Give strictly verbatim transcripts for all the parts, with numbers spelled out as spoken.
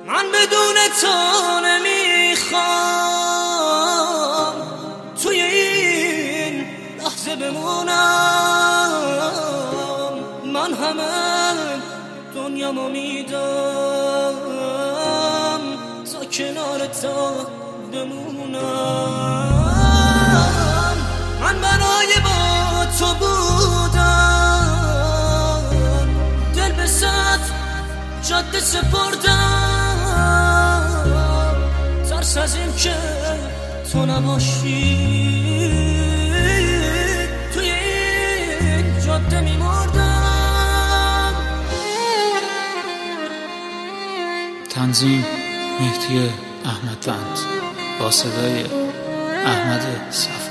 من بدون تو نمیخوام توی این لحظه بمونم. من همه دنیامو میدم تا کنار تو بمونم. من برای با تو بودم، دل به صد جاده سپردم، ترس از این که تو نباشی توی این جاده میمردم. تنظیم مهدی احمدوند با صدای احمد صفایی.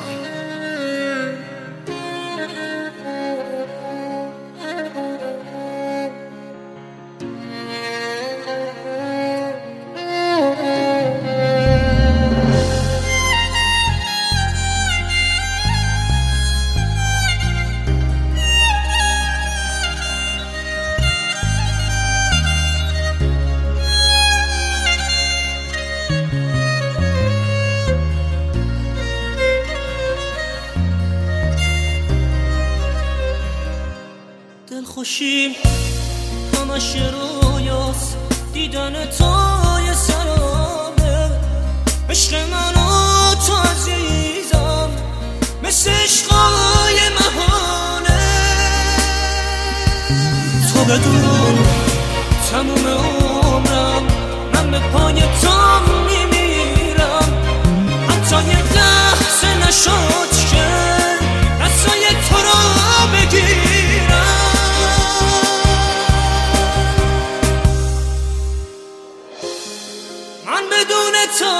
دل خوشیم همش رویاست، دیدن تو یه سرابه. عشق من و تو عزیزم مثل عشقای مهانه. تو بدون تموم عمرم من به پای تو میمیرم. حتی یه لحظه نشد که دستای تو رو بگیرم. من بدون تو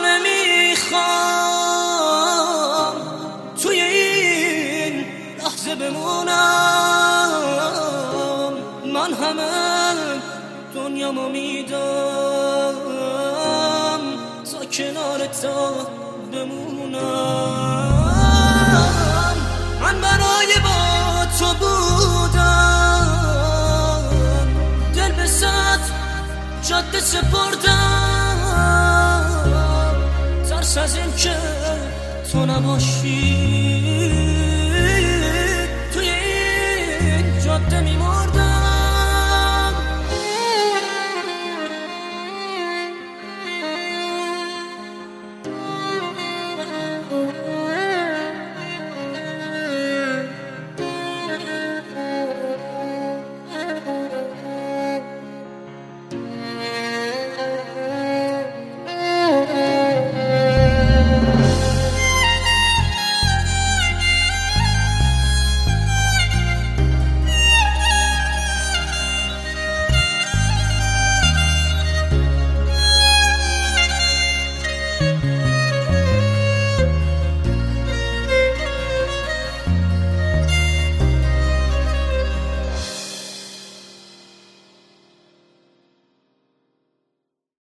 نمیخوام توی این لحظه بمونم. من همه دنیامو میدم تا کنار تو بمونم. من برای با تو بودم، دل به صد جاده سپردم، ترس از این که تو نباشی